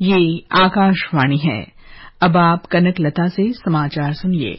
ये आकाशवाणी है। अब आप कनक लता से समाचार सुनिए।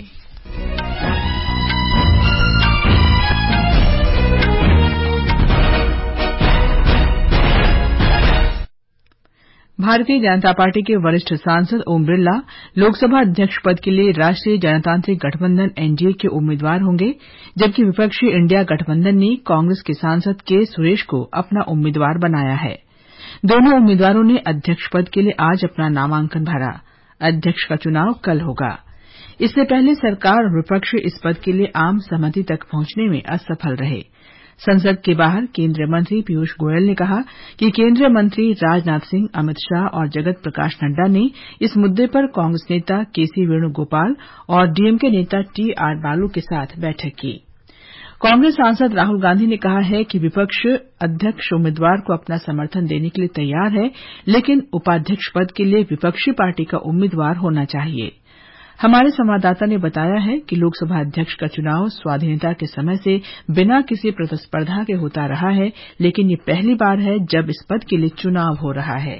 भारतीय जनता पार्टी के वरिष्ठ सांसद ओम बिरला लोकसभा अध्यक्ष पद के लिए राष्ट्रीय जनतांत्रिक गठबंधन एनडीए के उम्मीदवार होंगे, जबकि विपक्षी इंडिया गठबंधन ने कांग्रेस के सांसद के सुरेश को अपना उम्मीदवार बनाया है। दोनों उम्मीदवारों ने अध्यक्ष पद के लिए आज अपना नामांकन भरा। अध्यक्ष का चुनाव कल होगा। इससे पहले सरकार और विपक्ष इस पद के लिए आम सहमति तक पहुंचने में असफल रहे। संसद के बाहर केंद्रीय मंत्री पीयूष गोयल ने कहा कि केंद्रीय मंत्री राजनाथ सिंह, अमित शाह और जगत प्रकाश नड्डा ने इस मुद्दे पर कांग्रेस नेता केसी वेणुगोपाल और डीएमके नेता टीआर बालू के साथ बैठक की। कांग्रेस सांसद राहुल गांधी ने कहा है कि विपक्ष अध्यक्ष उम्मीदवार को अपना समर्थन देने के लिए तैयार है, लेकिन उपाध्यक्ष पद के लिए विपक्षी पार्टी का उम्मीदवार होना चाहिए। हमारे संवाददाता ने बताया है कि लोकसभा अध्यक्ष का चुनाव स्वाधीनता के समय से बिना किसी प्रतिस्पर्धा के होता रहा है, लेकिन ये पहली बार है जब इस पद के लिए चुनाव हो रहा है।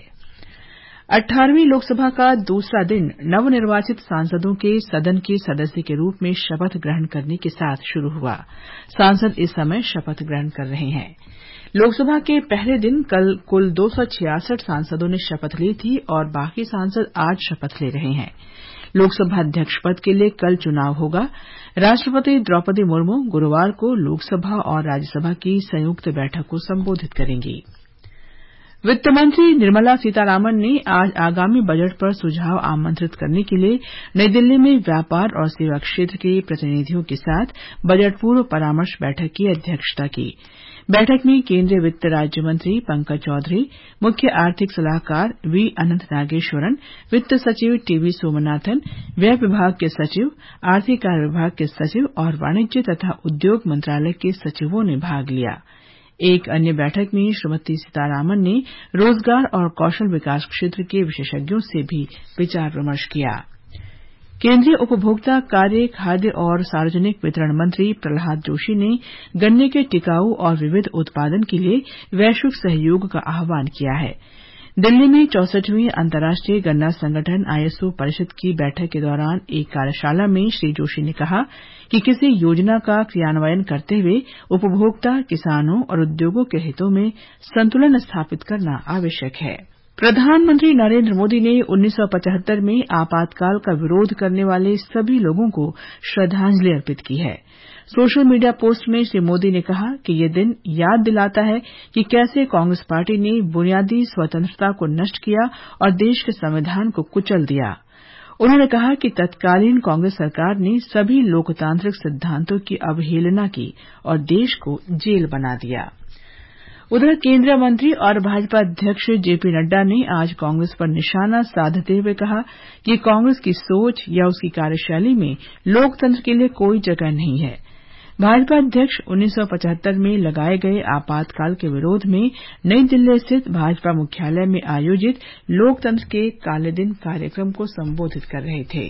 18वीं लोकसभा का दूसरा दिन नवनिर्वाचित सांसदों के सदन के सदस्य के रूप में शपथ ग्रहण करने के साथ शुरू हुआ। सांसद इस समय शपथ ग्रहण कर रहे हैं। लोकसभा के पहले दिन कल कुल 266 सांसदों ने शपथ ली थी और बाकी सांसद आज शपथ ले रहे हैं। लोकसभा अध्यक्ष पद के लिए कल चुनाव होगा। राष्ट्रपति द्रौपदी मुर्मू गुरुवार को लोकसभा और राज्यसभा की संयुक्त बैठक को संबोधित करेंगी। वित्त मंत्री निर्मला सीतारामन ने आज आगामी बजट पर सुझाव आमंत्रित करने के लिए नई दिल्ली में व्यापार और सेवा क्षेत्र के प्रतिनिधियों के साथ बजट पूर्व परामर्श बैठक की अध्यक्षता की। बैठक में केंद्रीय वित्त राज्य मंत्री पंकज चौधरी, मुख्य आर्थिक सलाहकार वी अनंत नागेश्वरन, वित्त सचिव टीवी सोमनाथन, व्यय विभाग के सचिव, आर्थिक कार्य विभाग के सचिव और वाणिज्य तथा उद्योग मंत्रालय के सचिवों ने भाग लिया। एक अन्य बैठक में श्रीमती सीतारामन ने रोजगार और कौशल विकास क्षेत्र के विशेषज्ञों से भी विचार विमर्श किया। केंद्रीय उपभोक्ता कार्य, खाद्य और सार्वजनिक वितरण मंत्री प्रहलाद जोशी ने गन्ने के टिकाऊ और विविध उत्पादन के लिए वैश्विक सहयोग का आह्वान किया है। दिल्ली में 64वीं अंतर्राष्ट्रीय गन्ना संगठन आईएसओ परिषद की बैठक के दौरान एक कार्यशाला में श्री जोशी ने कहा कि किसी योजना का क्रियान्वयन करते हुए उपभोक्ता, किसानों और उद्योगों के हितों में संतुलन स्थापित करना आवश्यक है। प्रधानमंत्री नरेंद्र मोदी ने 1975 में आपातकाल का विरोध करने वाले सभी लोगों को श्रद्धांजलि अर्पित की है। सोशल मीडिया पोस्ट में श्री मोदी ने कहा कि यह दिन याद दिलाता है कि कैसे कांग्रेस पार्टी ने बुनियादी स्वतंत्रता को नष्ट किया और देश के संविधान को कुचल दिया। उन्होंने कहा कि तत्कालीन कांग्रेस सरकार ने सभी लोकतांत्रिक सिद्धांतों की अवहेलना की और देश को जेल बना दिया। उधर केंद्रीय मंत्री और भाजपा अध्यक्ष जेपी नड्डा ने आज कांग्रेस पर निशाना साधते हुए कहा कि कांग्रेस की सोच या उसकी कार्यशैली में लोकतंत्र के लिए कोई जगह नहीं है। भाजपा अध्यक्ष 1975 में लगाए गए आपातकाल के विरोध में नई दिल्ली स्थित भाजपा मुख्यालय में आयोजित लोकतंत्र के काले दिन कार्यक्रम को संबोधित कर रहे थे।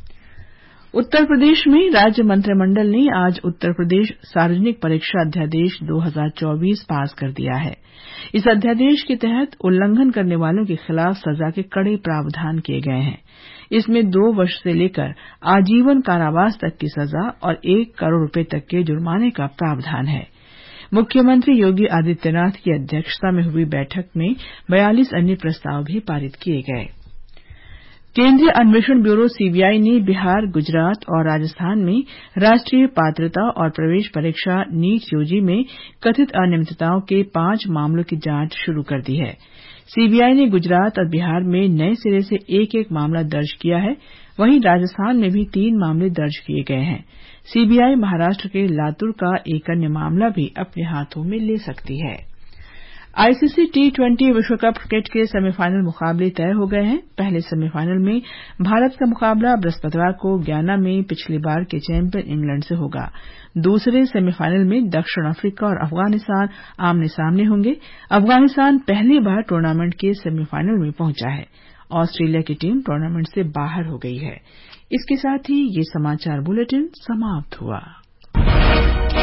उत्तर प्रदेश में राज्य मंत्रिमंडल ने आज उत्तर प्रदेश सार्वजनिक परीक्षा अध्यादेश 2024 पास कर दिया है। इस अध्यादेश के तहत उल्लंघन करने वालों के खिलाफ सजा के कड़े प्रावधान किए गए हैं। इसमें 2 वर्ष से लेकर आजीवन कारावास तक की सजा और 1 करोड़ रुपए तक के जुर्माने का प्रावधान है। मुख्यमंत्री योगी आदित्यनाथ की अध्यक्षता में हुई बैठक में 42 अन्य प्रस्ताव भी पारित किए गए। केंद्रीय अन्वेषण ब्यूरो सीबीआई ने बिहार, गुजरात और राजस्थान में राष्ट्रीय पात्रता और प्रवेश परीक्षा नीट यूजी में कथित अनियमितताओं के 5 मामलों की जांच शुरू कर दी है। सीबीआई ने गुजरात और बिहार में नए सिरे से एक मामला दर्ज किया है। वहीं राजस्थान में भी 3 मामले दर्ज किए गए हैं। सीबीआई महाराष्ट्र के लातूर का एक अन्य मामला भी अपने हाथों में ले सकती है। आईसीसी टी20 विश्व कप क्रिकेट के सेमीफाइनल मुकाबले तय हो गए हैं। पहले सेमीफाइनल में भारत का मुकाबला बृहस्पतिवार को गयाना में पिछली बार के चैंपियन इंग्लैंड से होगा। दूसरे सेमीफाइनल में दक्षिण अफ्रीका और अफगानिस्तान आमने सामने होंगे। अफगानिस्तान पहली बार टूर्नामेंट के सेमीफाइनल में पहुंचा है। ऑस्ट्रेलिया की टीम टूर्नामेंट से बाहर हो गई है। इसके साथ ही ये समाचार बुलेटिन समाप्त हुआ।